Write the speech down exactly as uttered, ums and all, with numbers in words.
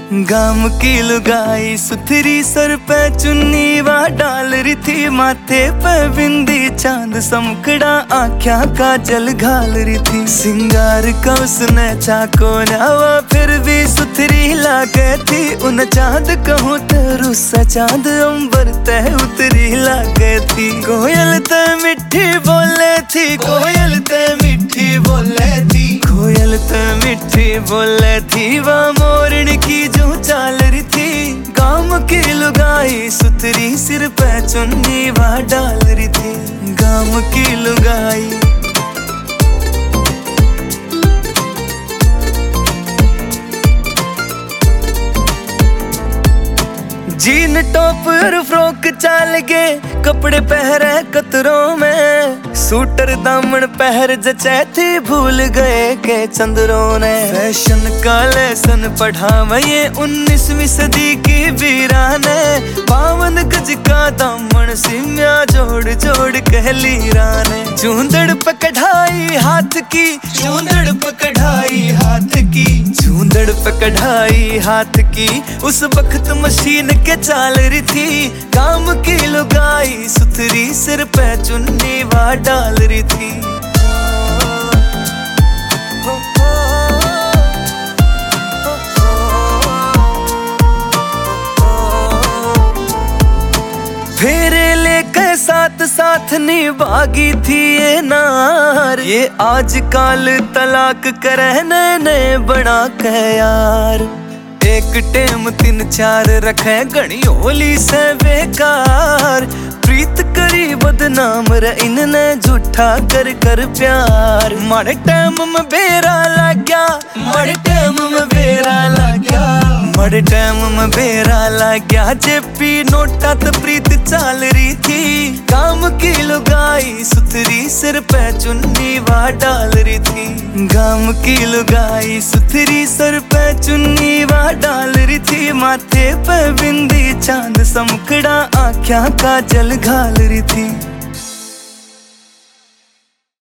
गाम की लुगाई सुथरी सर पे चुन्नी वा डाल रही थी, माथे पे बिंदी चांद समकड़ा आँख्या का जल घाल रही थी। सिंगार का उसने चाको नावा फिर भी सुथरी लागे थी, उन चांद कहूँ तेरू सा चांद अंबर तय उतरी लागे थी। कोयल ते मिठी बोले थी, कोयल ते मिठी बोले थी, कोयल ते मिठी बोले थी, वा मोरनी की जो चाल रही थी। गाम की लुगाई सुथरी सिर पे चुन्नी वा डाल रही थी, गाम की लुगाई। जीन टॉप और फ्रॉक चाल के कपड़े पहरे कतरों में, सूटर दामन पहर जचे थी भूल गए के चंद्रों ने। फैशन का लेसन पढ़ा मैं ये उन्नीसवीं सदी की वीरा ने, बावन गज का दामन सिम्या जोड़ जोड़ कह लीरा ने। चूंदड़ पे कढ़ाई हाथ की, चूंदड़ पे कढ़ाई हाथ की, चूंदड़ पे कढ़ाई हाथ की, उस वक्त मशीन के चाल रही थी। काम की लुगाई सुथरी सिर पे चुन्नी वा डाल रही थी। फेरे लेकर साथ साथ निभागी थी ये नार, ये आजकल तलाक करे नए बना के यार। एक टेम तीन चार रखे घनी होली से बेकार, प्रीत करी बदनाम रे इनने झूठा कर कर प्यार। मारे टाइम में बेरा लग गया, मारे टाइम में बेरा लग गया, मारे टाइम में बेरा लग गया। जेपी नोटा तो प्रीत चाल रही थी, काम की लुगाई सुथरी सिर पे चुन्नी वा डाल रही थी। गाम की लुगाई सुथरी सर पे चुन्नी वा डाल रही थी, माथे पे बिंदी चांद समकड़ा आँख्या का जल घाल रही थी।